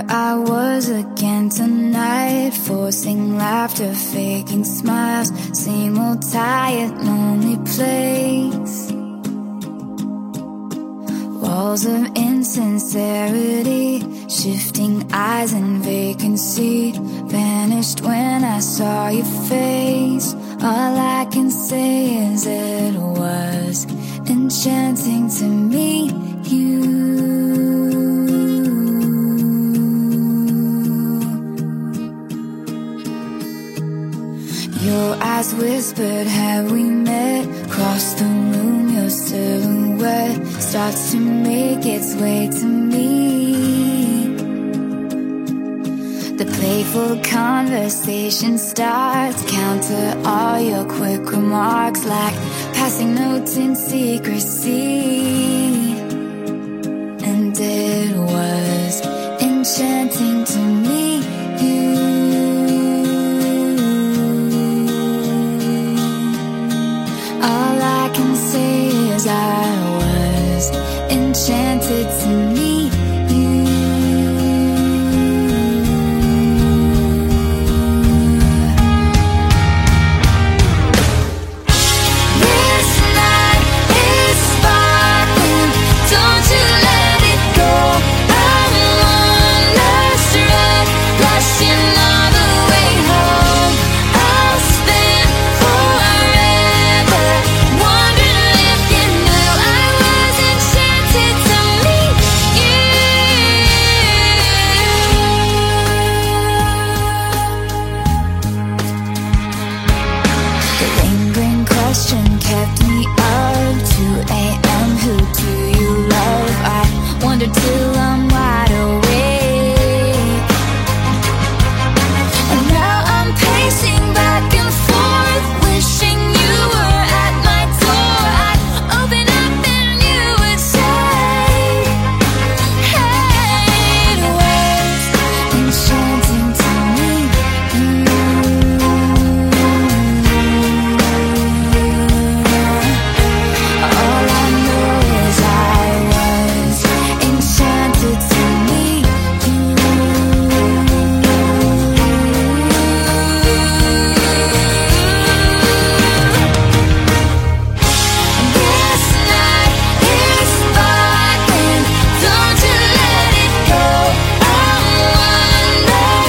I was again tonight, forcing laughter, faking smiles. Same old tired, lonely place. Walls of insincerity, shifting eyes and vacancy. Vanished when I saw your face. All I can say is it was enchanting to meet you. Your eyes whispered, have we met? Across the room, your silhouette starts to make its way to me. The playful conversation starts, counter all your quick remarks like passing notes in secrecy. And it was enchanting to meet you. All I can say is I was enchanted to meet you. This night is sparkling, don't you let it go. I'm one last ride, blushing all the way home. I'll spend forever wondering if you knew I was enchanted to meet you. The lingering question kept me up. 2 a.m. Who do you love? I wonder till I'm wide awake. And now I'm pacing back and forth, wishing you were at my door. I'd open up and you would say, hey, it was enchanting to meet you. All I know is I was enchanted to meet you. This night is sparkling, don't you let it go. I'm one last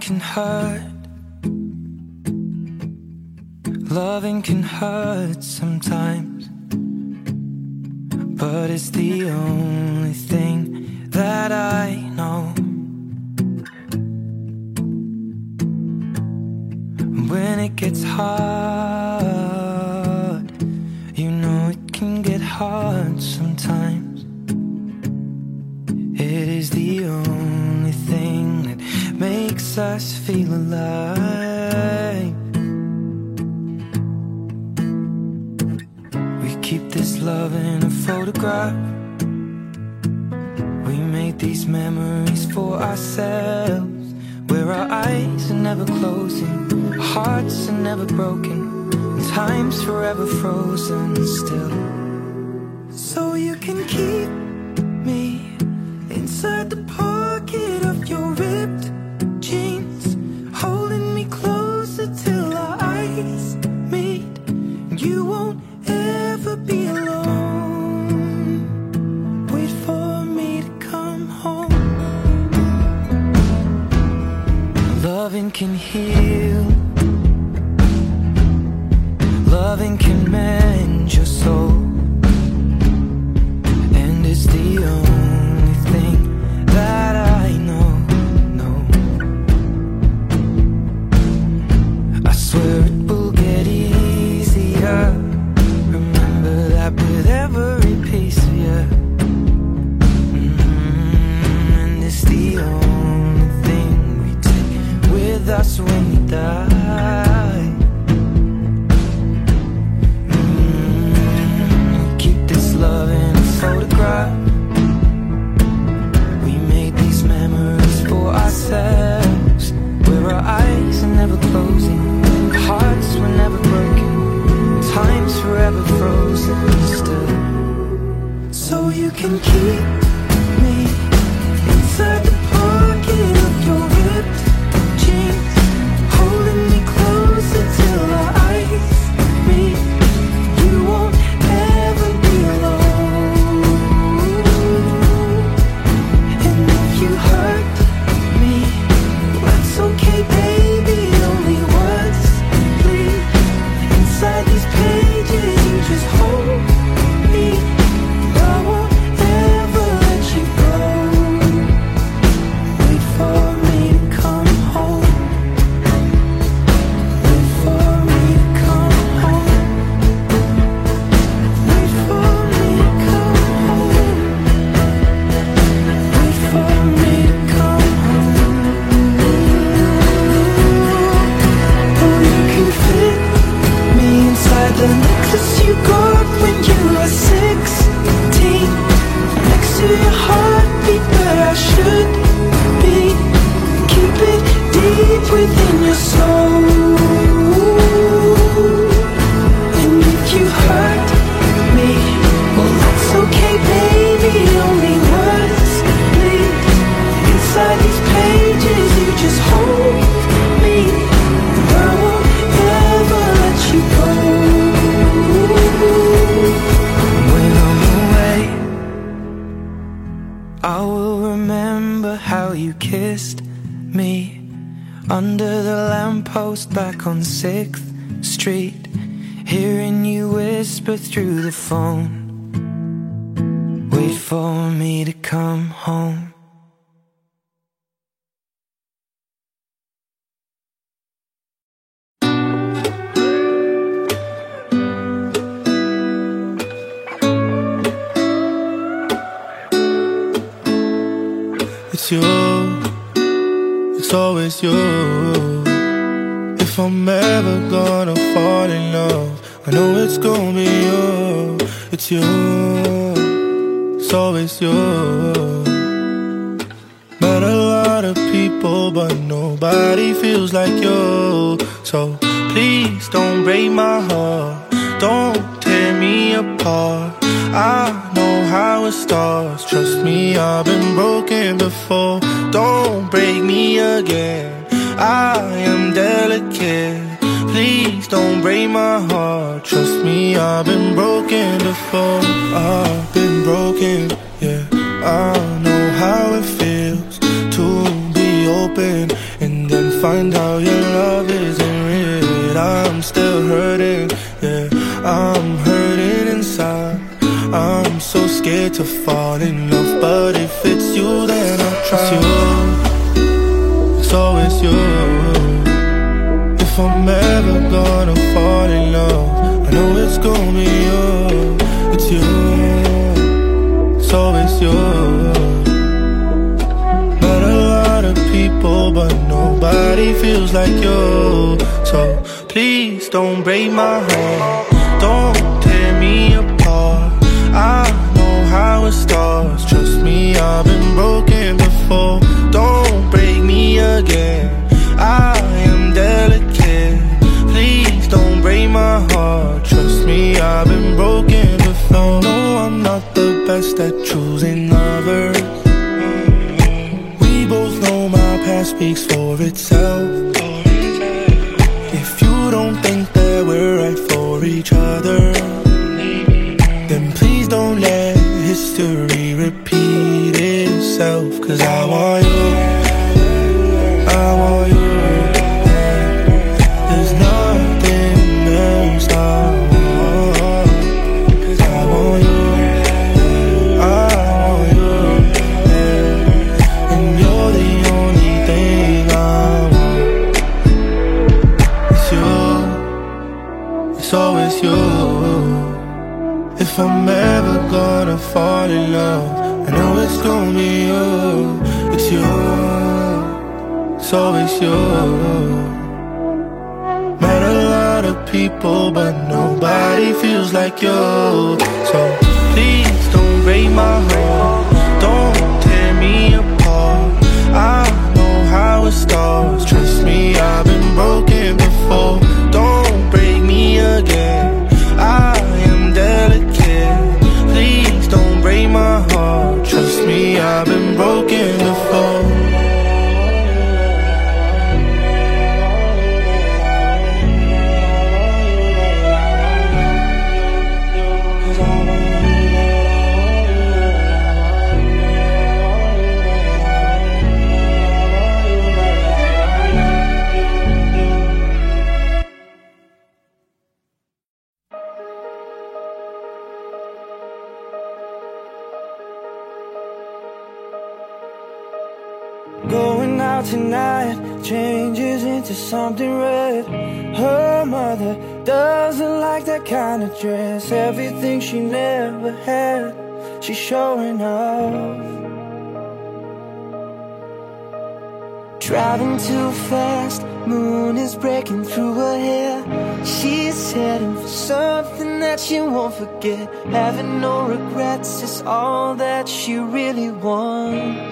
can hurt. Loving can hurt sometimes, but it's the only thing that I know. When it gets hard, you know it can get hard sometimes. It is the only thing that makes us feel alive. We keep this love in a photograph. We made these memories for ourselves, where our eyes are never closing, hearts are never broken, and time's forever frozen still. So you can keep me inside the pocket of your ripped jeans, holding me closer till our eyes meet. You won't ever be alone. Wait for me to come home. Loving can heal. Loving can mend your soul. And it's the only thing that I know. I swear it will get easier. Remember that with every piece of you. And it's the only thing we take with us when we die. We keep this love in a photograph. We made these memories for ourselves, where our eyes are never closing, hearts were never broken, time's forever frozen still. So you can keep me inside the pocket of your ripped jeans, holding me closer till our eyes meet. You won't ever be alone. And if you hurt me, that's okay, baby. Only words bleed inside these pages. You just hold me. I won't ever let you go. Wait for me to come home. Wait for me to come home. Wait for me to come home. Wait for me to come home. Oh, you can fit me inside the necklace you got when you were 16, next to your heartbeat where I should be. Keep it deep within your soul. And if you hurt me, well, that's okay, baby. Only words bleed inside these pages. You just hold me. I won't ever let you go. When I'm away, I will remember how you kissed me under the lamppost back on 6th Street, hearing you whisper through the phone. Wait for me to come home. It's you, it's always you. If I'm ever gonna fall in love, I know it's gonna be you. It's you, it's always you. Met a lot of people, but nobody feels like you. So please don't break my heart, don't tear me apart. I know how it starts, trust me, I've been broken before. Don't break me again, I am delicate. Please don't break my heart, trust me, I've been broken before. I've been broken, yeah. I know how it feels to be open and then find out your love isn't real. I'm still hurting, yeah, I'm hurting inside. I'm so scared to fall in love, but if it's you, then I'll try. It's always you. If I'm ever gonna fall in love, I know it's gonna be you. It's you. It's always you. Met a lot of people, but nobody feels like you. So please don't break my heart, don't tear me apart. I know how it starts, trust me, I've been broken before. Don't break me again, I am delicate. Please don't break my heart, trust me, I've been broken before. No, I'm not the best at choosing lovers. We both know my past speaks for itself. If you don't think that we're right for each other, then please don't let history repeat itself. 'Cause I want you, I want you. There's nothing else I want. 'Cause I want you, I want you, and you're the only thing I want. It's you, it's always you. If I'm ever gonna fall in love, I know it's gonna be you. It's you, it's always you. Met a lot of people, but nobody feels like you. So please don't break my heart, don't tear me apart. I know how it starts, trust me, I've been broken before. Don't break me again, I am delicate. Please don't break my heart, trust me, I've been broken before. Going out tonight changes into something red. Her mother doesn't like that kind of dress. Everything she never had, she's showing off. Driving too fast, moon is breaking through her hair. She's heading for something that she won't forget. Having no regrets is all that she really wants.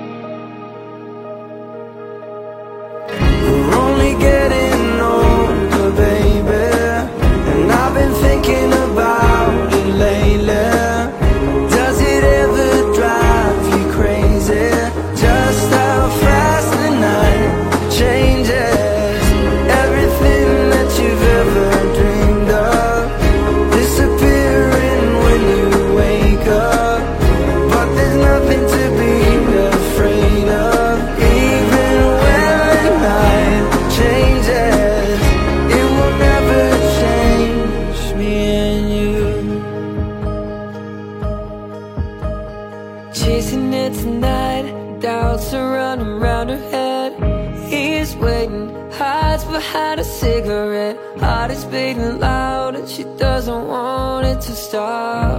We're only getting older, baby, and I've been thinking about it lately. Does it ever drive you crazy? Just how fast the night changes. Everything that you've ever dreamed of disappearing when you wake up. But there's nothing to be afraid of. Even when the night changes, it will never change me and you. Chasing it tonight, doubts are running round her head. He's waiting, hides behind a cigarette. Heart is beating loud and she doesn't want it to stop.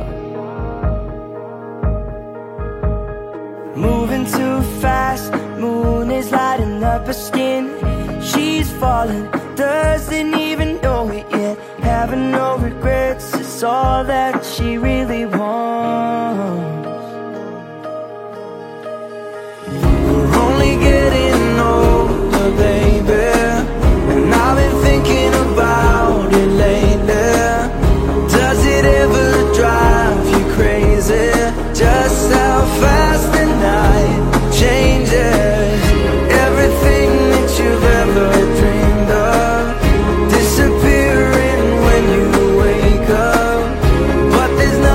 Moving too fast, moon is lighting up her skin. She's falling, doesn't even know it yet. Having no regrets is all that she really wants. We're only getting older, baby, and I've been thinking about it lately. Does it ever drive you crazy? Just how fast the night changes. Everything that you've ever dreamed of disappearing when you wake up. But there's no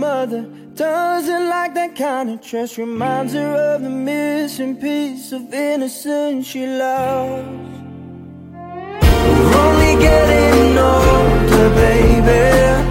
mother doesn't like that kind of trust. Reminds her of the missing piece of innocence she lost. We're only getting older, baby.